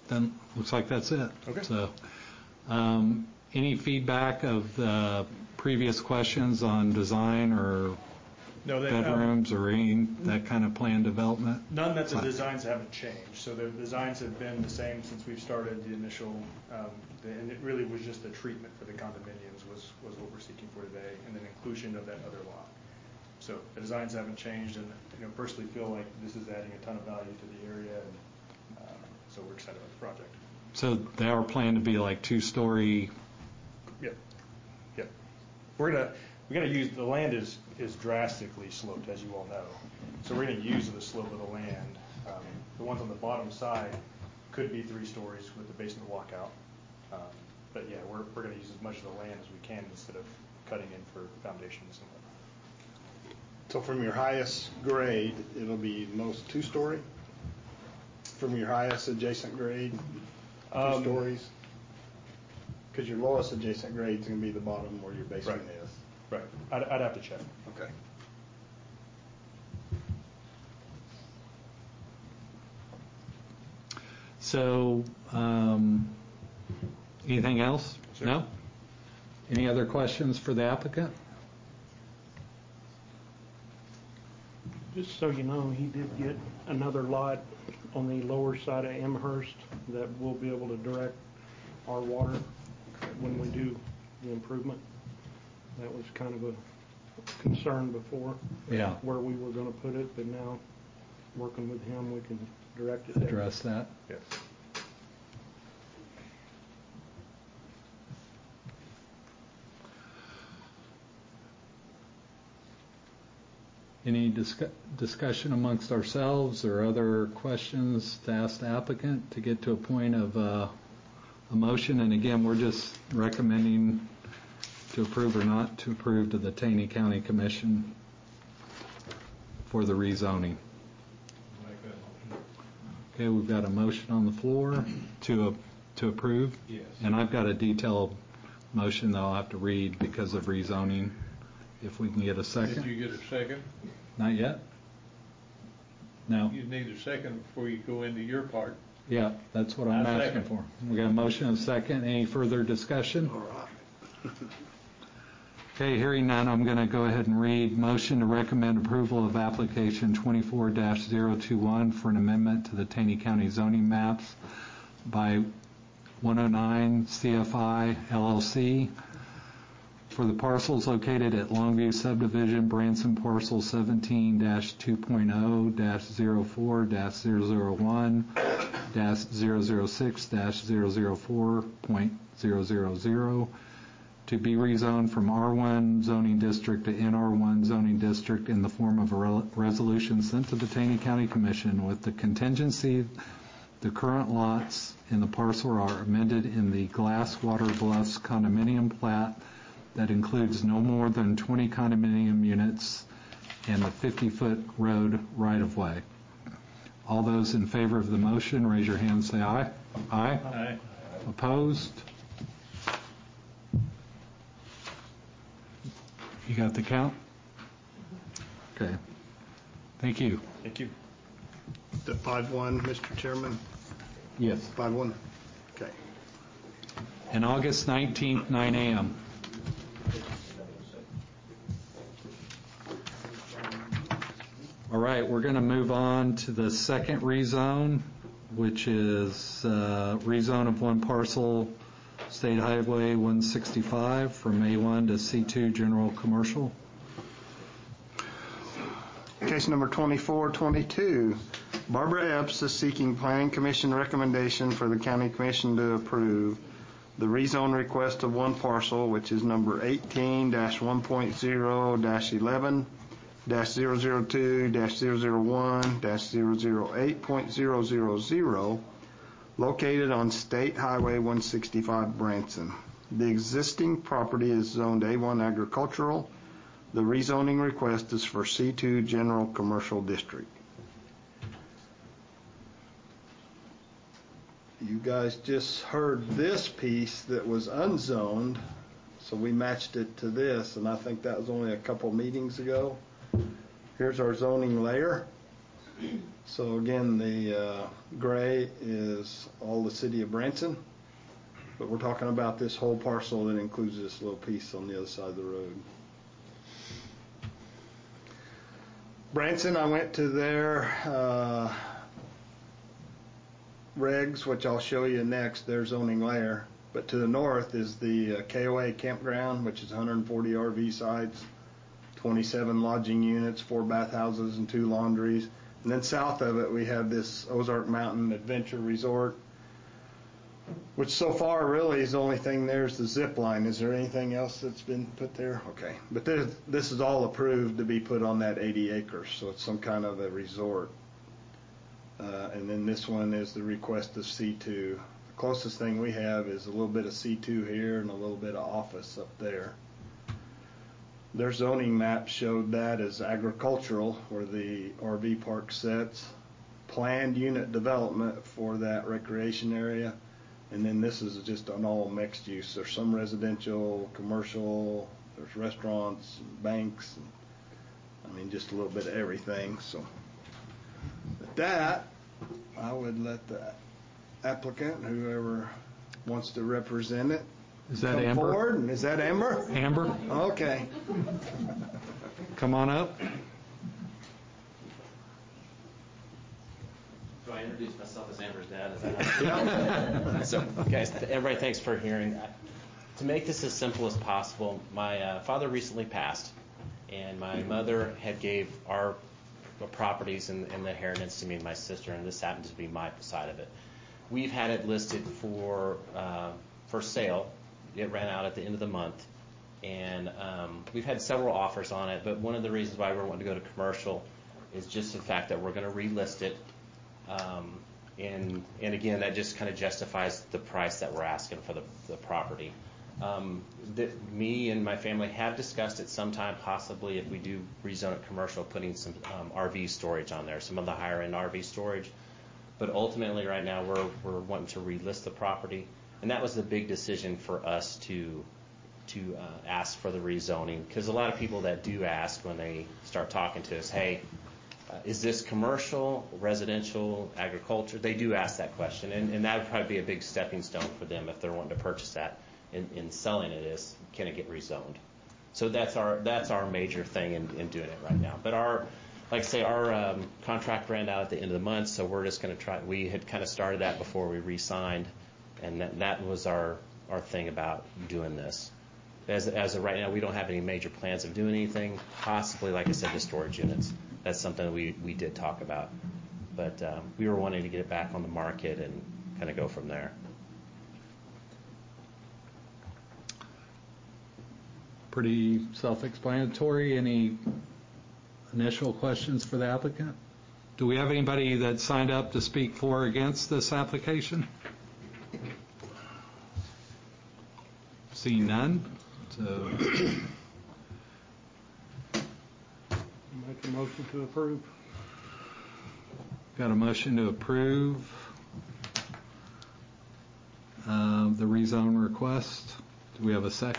Then looks like that's it. Okay. So, any feedback of the previous questions on design or No, bedrooms or any that kind of plan development? None that the designs haven't changed. So the designs have been the same since we've started the initial, and it really was just the treatment for the condominiums was what we're seeking for today, and then inclusion of that other lot. So the designs haven't changed, and personally feel like this is adding a ton of value to the area, and so we're excited about the project. So they are planned to be like 2-story. Yep. Yep. We're gonna use, the land is drastically sloped, as you all know. So we're gonna use the slope of the land. The ones on the bottom side could be 3 stories with the basement walkout. But yeah, we're gonna use as much of the land as we can instead of cutting in for foundations and whatnot. So from your highest grade, it'll be most 2-story? From your highest adjacent grade, 2 stories? Because your lowest adjacent grade is going to be the bottom where your basement is. Right. I'd have to check. Okay. So, anything else? Sure. No? Any other questions for the applicant? Just so you know, he did get another lot on the lower side of Amherst that we'll be able to direct our water when we do the improvement. That was kind of a concern before, Yeah. where we were going to put it, but now working with him, we can direct it there. Address that. Yes. Any discussion amongst ourselves or other questions to ask the applicant to get to a point of a motion? And again, we're just recommending to approve or not to approve to the Taney County Commission for the rezoning. Okay, we've got a motion on the floor to approve. Yes. And I've got a detailed motion that I'll have to read because of rezoning. If we can get a second. Did you get a second? Not yet? No. You need a second before you go into your part. Yeah, that's what I'm I asking second. for. We got a motion and a second. Any further discussion? All right. Okay, hearing none, I'm going to go ahead and read motion to recommend approval of application 24-021 for an amendment to the Taney County zoning maps by 109 CFI LLC for the parcels located at Longview Subdivision, Branson Parcel 17-2.0-04-006-004.000 to be rezoned from R1 zoning district to NR1 zoning district in the form of a resolution sent to the Taney County Commission with the contingency the current lots in the parcel are amended in the Glasswater Bluffs condominium plat that includes no more than 20 condominium units and the 50-foot road right-of-way. All those in favor of the motion, raise your hand and say aye. Aye. Aye. Opposed? You got the count? Okay. Thank you. Thank you. The 5-1, Mr. Chairman? Yes. 5-1? Okay. And August 19th, 9 a.m. All right, we're going to move on to the second rezone, which is rezone of one parcel, State Highway 165, from A1 to C2 General Commercial. Case number 2422. Barbara Epps is seeking Planning Commission recommendation for the County Commission to approve the rezone request of one parcel, which is number 18-1.0-11-002-001-008.000, located on State Highway 165 Branson. The existing property is zoned A1 agricultural. The rezoning request is for C2 General Commercial District. You guys just heard this piece that was unzoned, so we matched it to this, and I think that was only a couple meetings ago. Here's our zoning layer. So again, the gray is all the city of Branson, but we're talking about this whole parcel that includes this little piece on the other side of the road. Branson, I went to their regs, which I'll show you next, their zoning layer. But to the north is the KOA campground, which is 140 RV sites, 27 lodging units, 4 bathhouses, and 2 laundries. And then south of it, we have this Ozark Mountain Adventure Resort, which so far really is the only thing there is the zip line. Is there anything else that's been put there? Okay. But this is all approved to be put on that 80 acres, so it's some kind of a resort. And then this one is the request of C2. The closest thing we have is a little bit of C2 here and a little bit of office up there. Their zoning map showed that as agricultural, where the RV park sits, planned unit development for that recreation area, and then this is just an all mixed use. There's some residential, commercial, there's restaurants, banks, and, I mean, just a little bit of everything. So with that, I would let the applicant, whoever wants to represent it, Is that come Amber? forward. And is that Amber? Amber, Okay. come on up. Do I introduce myself as Amber's dad? Is that So, guys, everybody, thanks for hearing. To make this as simple as possible, my father recently passed, and my mother had gave our properties and the inheritance to me and my sister, and this happens to be my side of it. We've had it listed for sale. It ran out at the end of the month, and we've had several offers on it, but one of the reasons why we're wanting to go to commercial is just the fact that we're going to relist it. And again, that just kind of justifies the price that we're asking for the property. Me and my family have discussed at some time, possibly if we do rezone it commercial, putting some RV storage on there, some of the higher end RV storage. But ultimately, right now, we're wanting to relist the property, and that was the big decision for us to ask for the rezoning, because a lot of people that do ask when they start talking to us, hey, is this commercial, residential, agriculture? They do ask that question, and that would probably be a big stepping stone for them if they're wanting to purchase that. In selling it is, can it get rezoned? So that's our major thing in doing it right now. But our contract ran out at the end of the month, so we're just going to try. We had kind of started that before we re-signed, and that was our thing about doing this. As of right now, we don't have any major plans of doing anything. Possibly, like I said, the storage units. That's something we did talk about, but we were wanting to get it back on the market and kind of go from there. Pretty self-explanatory. Any initial questions for the applicant? Do we have anybody that signed up to speak for or against this application? Seeing none. So Make a motion to approve. got a motion to approve the rezone request. Do we have a second?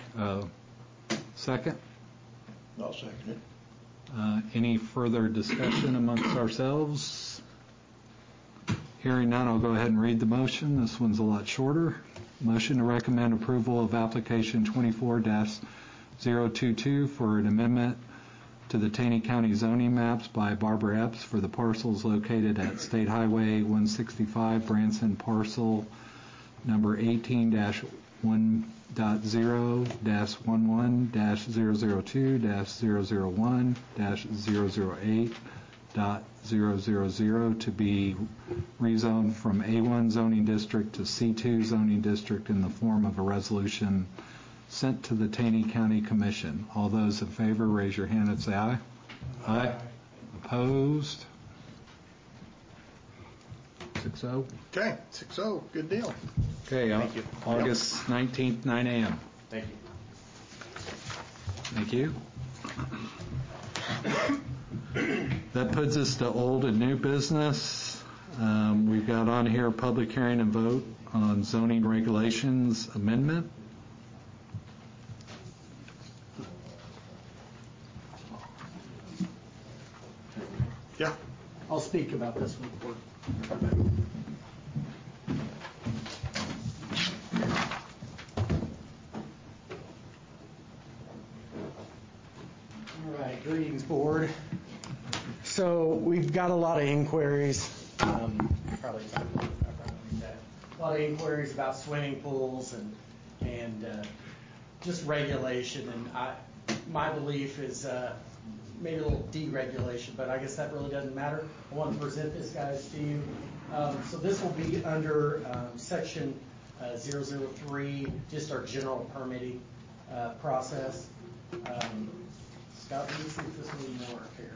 I'll second it. Any further discussion amongst ourselves? Hearing none, I'll go ahead and read the motion. This one's a lot shorter. Motion to recommend approval of application 24-022 for an amendment to the Taney County zoning maps by Barbara Epps for the parcels located at State Highway 165, Branson parcel number 18-1-002-001-008.000 to be rezoned from A1 zoning district to C2 zoning district in the form of a resolution sent to the Taney County Commission. All those in favor, raise your hand and say aye. Aye. Opposed? 6-0. Okay, 6-0. Good deal. Okay, Thank you. August 19th, 9 a.m. Thank you. Thank you. That puts us to old and new business. We've got on here a public hearing and vote on zoning regulations amendment. Yeah. I'll speak about this one for All right, greetings, board. So we've got a lot of inquiries. Probably talk about that. A lot of inquiries about swimming pools and just regulation. And my belief is maybe a little deregulation, but I guess that really doesn't matter. I want to present this, guys, to you. So this will be under section 003, just our general permitting process. Scott, let me see if this will work here.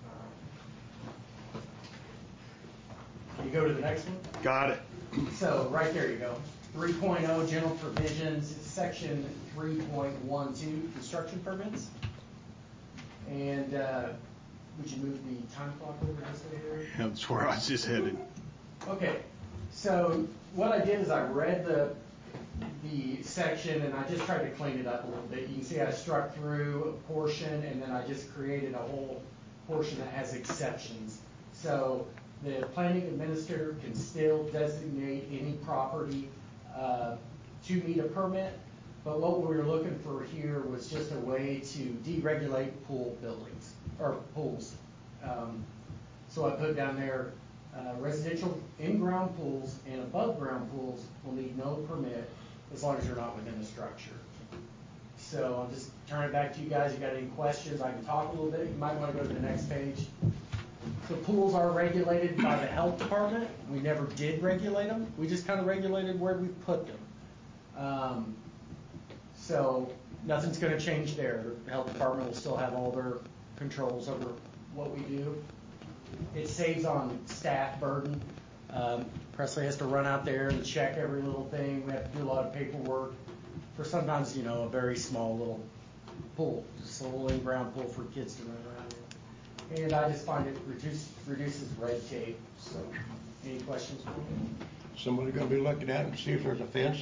Can you go to the next one? Got it. So right there you go. 3.0 general provisions, section 3.12 construction permits. And would you move the time clock over just over here? That's where I was just headed. Okay. So what I did is I read the section and I just tried to clean it up a little bit. You can see I struck through a portion and then I just created a whole portion that has exceptions. So the planning administrator can still designate any property to meet a permit, but what we were looking for here was just a way to deregulate pool buildings, or pools. So I put down there, residential in-ground pools and above-ground pools will need no permit as long as you're not within the structure. So I'll just turn it back to you guys. If you got any questions, I can talk a little bit. You might want to go to the next page. The pools are regulated by the health department. We never did regulate them. We just kind of regulated where we put them. So nothing's going to change there. The health department will still have all their controls over what we do. It saves on staff burden. Presley has to run out there and check every little thing. We have to do a lot of paperwork for sometimes, a very small little pool, just a little in-ground pool for kids to run around in. And I just find it reduces red tape. So, any questions for me? Somebody gonna be looking at it and see if there's a fence?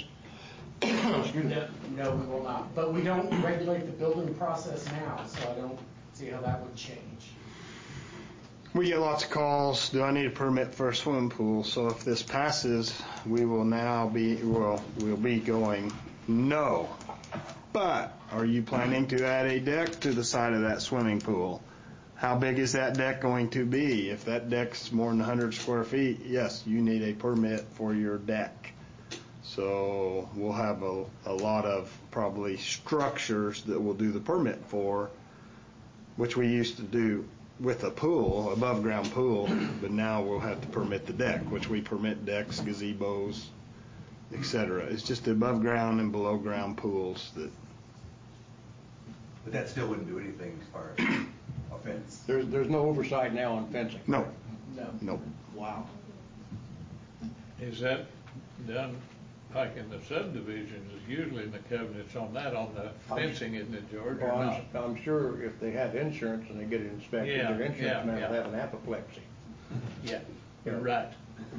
No, we will not. But we don't regulate the building process now, so I don't see how that would change. We get lots of calls, do I need a permit for a swimming pool? So if this passes, we'll be going, no. But are you planning to add a deck to the side of that swimming pool? How big is that deck going to be? If that deck's more than 100 square feet, yes, you need a permit for your deck. So we'll have a lot of probably structures that we'll do the permit for, which we used to do with a pool, above ground pool, but now we'll have to permit the deck, which we permit decks, gazebos, etc. It's just the above ground and below ground pools that. But that still wouldn't do anything as far as a fence. There's no oversight now on fencing. No. No. Wow. Is that done like in the subdivisions? Is usually in the covenants on that, on the fencing, isn't it, George, or not? I'm sure if they have insurance and they get it inspected, their insurance man will have an apoplexy. Yeah, you're right.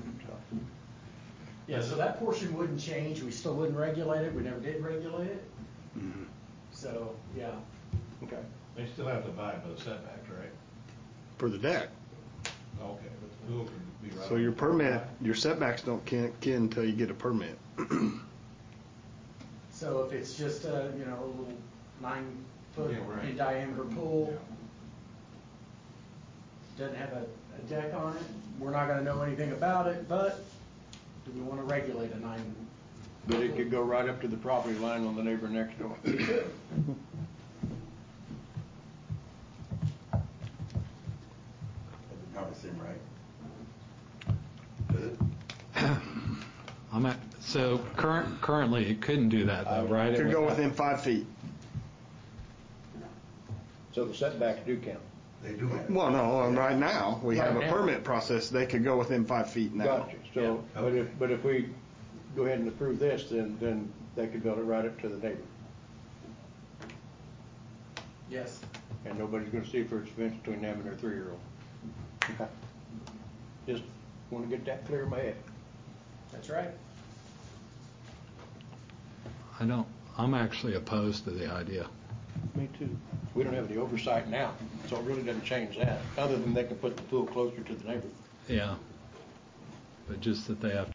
Yeah, so that portion wouldn't change. We still wouldn't regulate it. We never did regulate it. Mm-hmm. So, yeah. Okay. They still have to abide by the setbacks, right? For the deck. Okay, but the pool can be right. So your permit, your setbacks don't kick in until you get a permit. So if it's just a little 9-foot right. in diameter pool, doesn't have a deck on it, we're not going to know anything about it, but do we want to regulate a 9? But it could go right up to the property line on the neighbor next door. It could. Doesn't probably seem right. So currently it couldn't do that though, right? Could go within 5 feet. So the setbacks do count. They do have. Well, no, right now, we have a Right now. permit process. They could go within 5 feet now. Gotcha. So, but if we go ahead and approve this, then they could build it right up to the neighbor. Yes. And nobody's gonna see if there's a fence between them and their 3-year-old. Okay. Just wanna get that clear in my head. That's right. I'm actually opposed to the idea. Me too. We don't have any oversight now, so it really doesn't change that, other than they can put the pool closer to the neighbor. Yeah. But just that they have